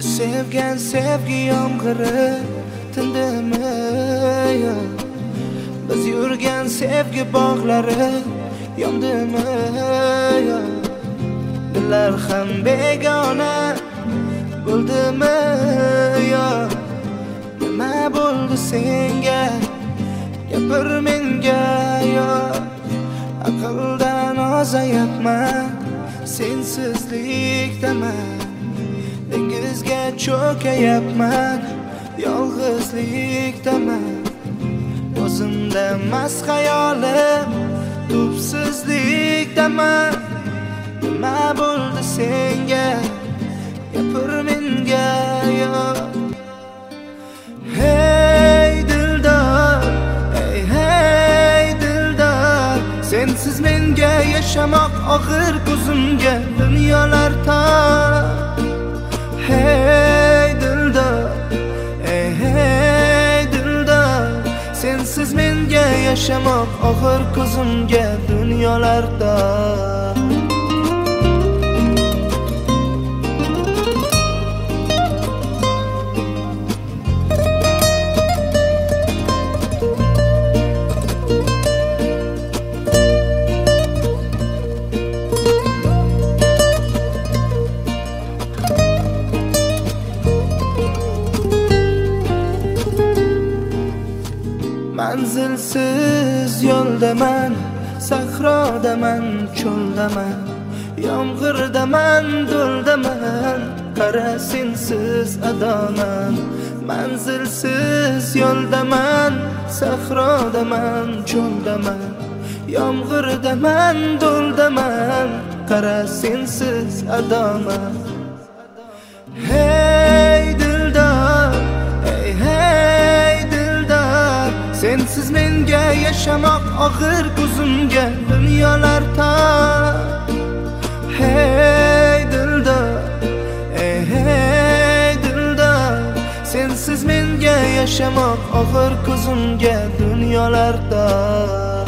Sevgan sevgi yomg'iri tindimi yo? Biz yurgan sevgi bog'lari yondimi yo? Dillar ham begona bo'ldimi yo? Nima bo'ldi senga? Gapir menga yo? Aqldan ozayapman, sensizlikdaman. Dengizga cho'kayapman, yolg'izlikdaman. O'zimda mast xayolim, tubsizlikdaman. Nima bo'ldi senga? Gapir menga yo? Hey dildor, hey dildor, sensiz menga yashamoq og'ir ko'zimga dunyolar tor. Hey dildor, hey dildor, sensiz menga yashamoq og'ir ko'zimga dunyolar tor. Manzilsiz yo'ldaman, sahrodaman, cho'ldaman, yomg'irdaman, do'ldaman, qara sensiz adoman. Manzilsiz yo'ldaman, sahrodaman, cho'ldaman, yomg'irdaman, do'ldaman, qara sensiz adoman. Hey dildor, hey dildor, sensiz menga yashamoq og'ir ko'zimga dunyolar tor. Hey dildor, hey dildor, sensiz menga yashamoq og'ir ko'zimga dunyolar tor.